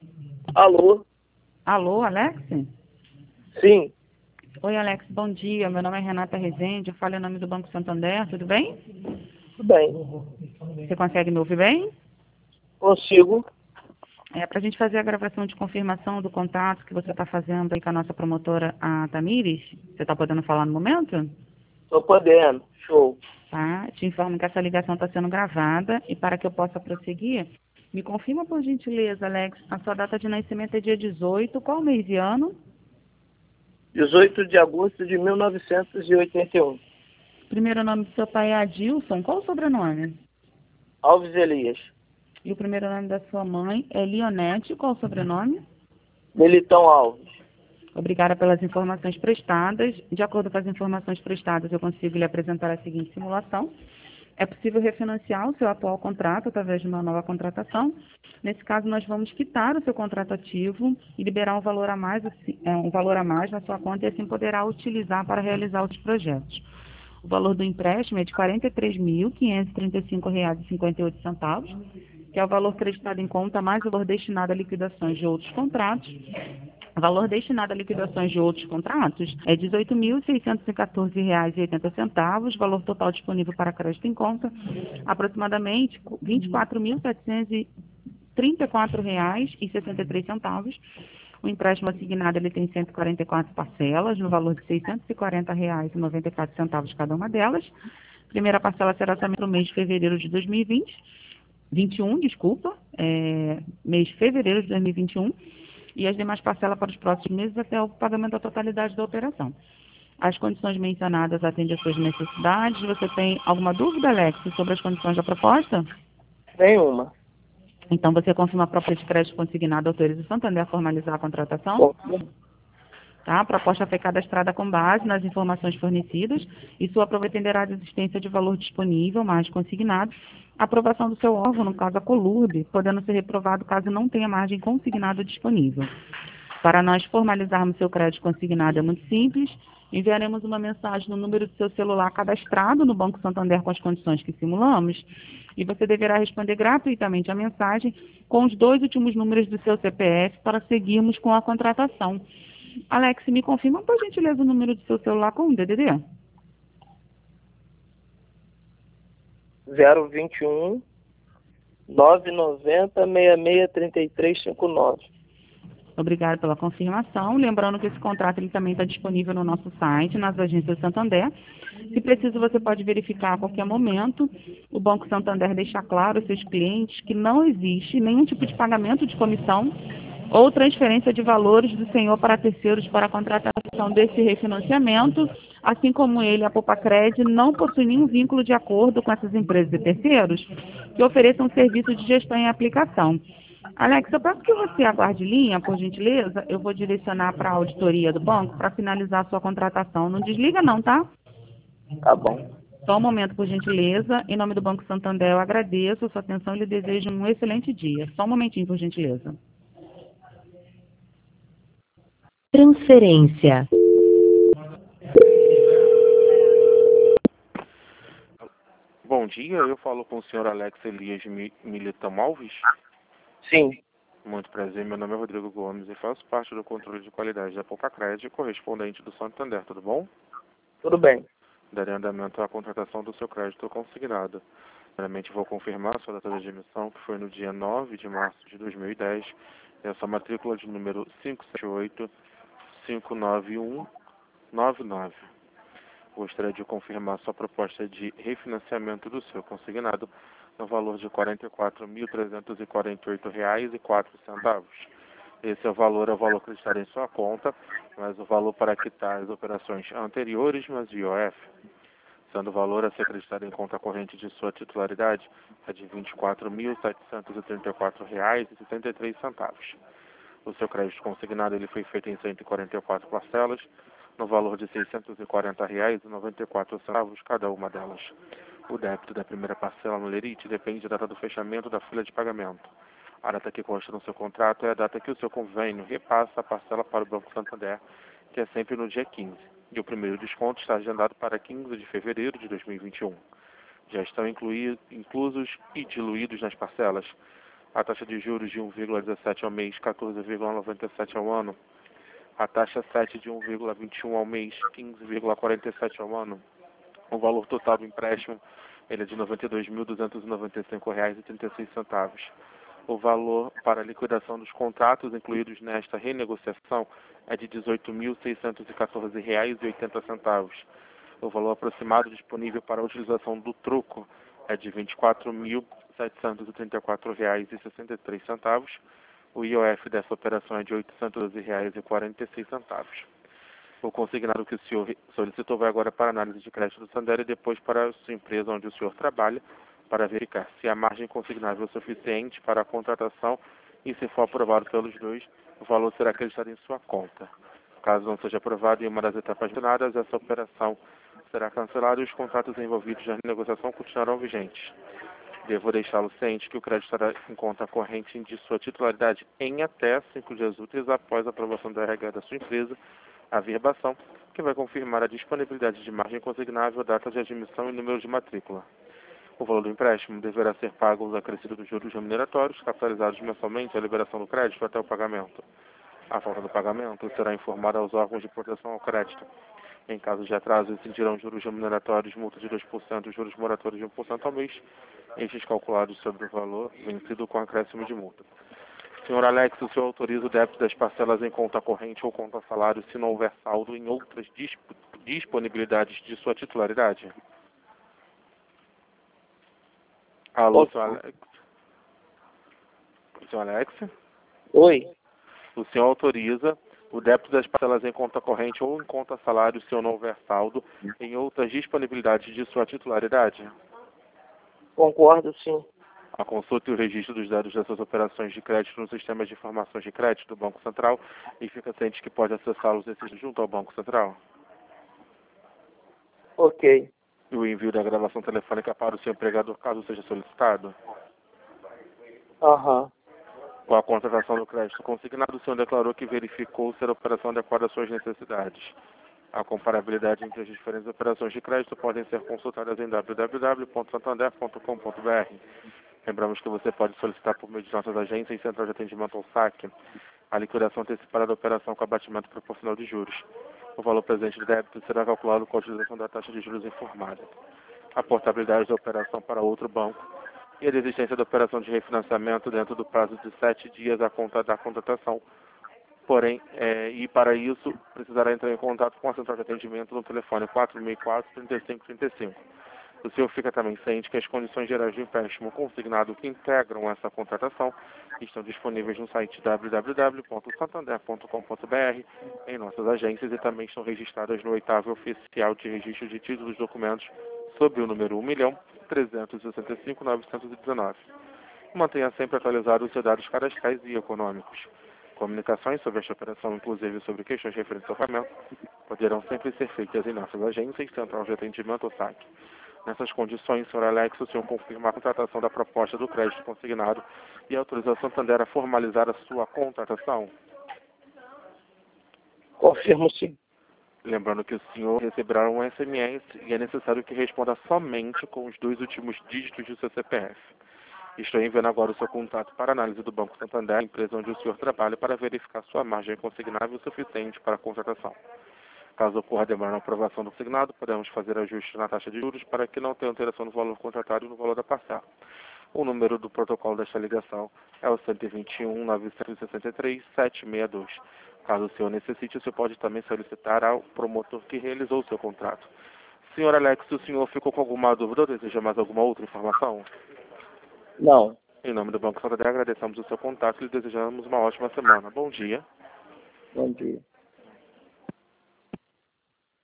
Alô? Alô, Alex? Sim, Oi, Alex, bom dia. Meu nome é Renata Rezende, eu falo em nome do Banco Santander, tudo bem? tudo bem. Você consegue me ouvir bem? Consigo? É para a gente fazer a gravação de confirmação do contato que você está fazendo aí com a nossa promotora, a Tamires. Você está podendo falar no momento? Tô podendo. Show. Tá? Te informo que essa ligação está sendo gravada e para que eu possa prosseguir, me confirma por gentileza, Alex, a sua data de nascimento é dia 18, qual mês e ano? 18 de agosto de 1981. Primeiro nome do seu pai é Adilson, qual o sobrenome? Alves Elias. E o primeiro nome da sua mãe é Leonete, qual o sobrenome? Delitão Alves. Obrigada pelas informações prestadas. De acordo com as informações prestadas, eu consigo lhe apresentar a seguinte simulação. É possível refinanciar o seu atual contrato através de uma nova contratação. Nesse caso, nós vamos quitar o seu contrato ativo e liberar um valor a mais na sua conta e assim poderá utilizar para realizar outros projetos. O valor do empréstimo é de R$ 43.535,58, que é o valor creditado em conta mais o valor destinado a liquidações de outros contratos. O valor destinado a liquidações de outros contratos é R$ 18.614,80, valor total disponível para crédito em conta, aproximadamente R$ 24.734,63. O empréstimo assignado ele tem 144 parcelas, no valor de R$ 640,94 cada uma delas. Primeira parcela será somente no mês de fevereiro de 2021, desculpa, mês de fevereiro de 2021, e as demais parcelas para os próximos meses até o pagamento da totalidade da operação. As condições mencionadas atendem às suas necessidades. Você tem alguma dúvida, Alex, sobre as condições da proposta? Nenhuma. Então, você confirma a própria de crédito consignada autoriza o Santander a formalizar a contratação? Confirmo. Tá? A proposta foi cadastrada com base nas informações fornecidas e sua prova atenderá a existência de valor disponível, mais consignado, a aprovação do seu órgão, no caso a Colurb, podendo ser reprovado caso não tenha margem consignada disponível. Para nós formalizarmos seu crédito consignado é muito simples, enviaremos uma mensagem no número do seu celular cadastrado no Banco Santander com as condições que simulamos e você deverá responder gratuitamente a mensagem com os 2 últimos números do seu CPF para seguirmos com a contratação. Alex, me confirma, por gentileza, o número do seu celular com o DDD? 021 990 663359. Obrigada pela confirmação. Lembrando que esse contrato ele também está disponível no nosso site, nas agências Santander. Se preciso, você pode verificar a qualquer momento. O Banco Santander deixa claro aos seus clientes que não existe nenhum tipo de pagamento de comissão ou transferência de valores do senhor para terceiros para a contratação desse refinanciamento, assim como ele, a Popacred, não possui nenhum vínculo de acordo com essas empresas e terceiros que ofereçam serviço de gestão e aplicação. Alex, eu peço que você aguarde linha, por gentileza. Eu vou direcionar para a auditoria do banco para finalizar a sua contratação. Não desliga não, tá? Tá bom. Só um momento, por gentileza. Em nome do Banco Santander, eu agradeço a sua atenção e lhe desejo um excelente dia. Só um momentinho, por gentileza. Transferência. Bom dia, eu falo com o senhor Alex Elias Militão Alves. Sim, Muito prazer, meu nome é Rodrigo Gomes e faço parte do controle de qualidade da Popacred, correspondente do Santander, tudo bom? tudo bem. Darei andamento à contratação do seu crédito consignado. Primeiramente vou confirmar sua data de emissão, que foi no dia 9 de março de 2010, e a sua matrícula de número 578-59199. Gostaria de confirmar sua proposta de refinanciamento do seu consignado no valor de R$ 44.348,04. Esse é o valor acreditado em sua conta, mas o valor para quitar as operações anteriores nas IOF, sendo o valor a ser acreditado em conta corrente de sua titularidade é de R$ 24.734,73. O seu crédito consignado ele foi feito em 144 parcelas, no valor de R$ 640,94 cada uma delas. O débito da primeira parcela no lerite depende da data do fechamento da folha de pagamento. A data que consta no seu contrato é a data que o seu convênio repassa a parcela para o Banco Santander, que é sempre no dia 15. E o primeiro desconto está agendado para 15 de fevereiro de 2021. Já estão inclusos e diluídos nas parcelas a taxa de juros de 1,17 ao mês, 14,97 ao ano, a taxa 7 de 1,21 ao mês, 15,47 ao ano. O valor total do empréstimo ele é de R$ 92.295,36. O valor para a liquidação dos contratos incluídos nesta renegociação é de R$ 18.614,80. O valor aproximado disponível para a utilização do troco é de R$ 24.734,63. O IOF dessa operação é de R$ 812,46. O consignado que o senhor solicitou vai agora para a análise de crédito do Santander e depois para a sua empresa onde o senhor trabalha para verificar se a margem consignável é suficiente para a contratação e, se for aprovado pelos dois, o valor será acreditado em sua conta. Caso não seja aprovado em uma das etapas mencionadas, essa operação será cancelada e os contratos envolvidos na negociação continuarão vigentes. Devo deixá-lo ciente que o crédito estará em conta corrente de sua titularidade em até 5 dias úteis após a aprovação da RH da sua empresa, a verbação, que vai confirmar a disponibilidade de margem consignável, data de admissão e número de matrícula. O valor do empréstimo deverá ser pago os acrescidos dos juros remuneratórios, capitalizados mensalmente à liberação do crédito até o pagamento. A falta do pagamento será informada aos órgãos de proteção ao crédito. Em caso de atraso, incidirão juros remuneratórios, multa de 2% e juros moratórios de 1% ao mês, estes calculados sobre o valor vencido com acréscimo de multa. Senhor Alex, o senhor autoriza o débito das parcelas em conta corrente ou conta salário se não houver saldo em outras disponibilidades de sua titularidade? Alô, senhor Alex? Senhor Alex? Oi. O senhor autoriza o débito das parcelas em conta corrente ou em conta salário se não houver saldo em outras disponibilidades de sua titularidade? Concordo, sim. A consulta e o registro dos dados dessas operações de crédito no sistema de informações de crédito do Banco Central e fica ciente que pode acessá-los junto ao Banco Central. Ok. E o envio da gravação telefônica para o seu empregador, caso seja solicitado. Aham. Com a contratação do crédito consignado, o senhor declarou que verificou ser a operação adequada às suas necessidades. A comparabilidade entre as diferentes operações de crédito podem ser consultadas em www.santander.com.br. Lembramos que você pode solicitar por meio de nossas agências e central de atendimento ao saque a liquidação antecipada da operação com abatimento proporcional de juros. O valor presente do débito será calculado com a utilização da taxa de juros informada. A portabilidade da operação para outro banco e a desistência da operação de refinanciamento dentro do prazo de 7 dias à conta da contratação. Porém, e para isso, precisará entrar em contato com a central de atendimento no telefone 464-3535. O senhor fica também ciente que as condições gerais de empréstimo consignado que integram essa contratação estão disponíveis no site www.santander.com.br, em nossas agências e também estão registradas no 8º Oficial de Registro de Títulos e Documentos sob o número 1.365.919. Mantenha sempre atualizado os seus dados cadastrais e econômicos. Comunicações sobre esta operação, inclusive sobre questões referentes ao pagamento, poderão sempre ser feitas em nossas agências, central de atendimento ou saque. Nessas condições, Sr. Alex, o senhor confirma a contratação da proposta do crédito consignado e autoriza a Santander a formalizar a sua contratação? Confirmo, sim. Lembrando que o senhor receberá um SMS e é necessário que responda somente com os 2 últimos dígitos do seu CPF. Estou enviando agora o seu contato para análise do Banco Santander, a empresa onde o senhor trabalha, para verificar sua margem consignável suficiente para a contratação. Caso ocorra demora na aprovação do consignado, podemos fazer ajustes na taxa de juros para que não tenha alteração no valor contratado e no valor da parcela. O número do protocolo desta ligação é o 121-963-762. Caso o senhor necessite, o senhor pode também solicitar ao promotor que realizou o seu contrato. Senhor Alex, o senhor ficou com alguma dúvida ou deseja mais alguma outra informação? Não. Em nome do Banco Santander, agradecemos o seu contato e lhe desejamos uma ótima semana. Bom dia. Bom dia.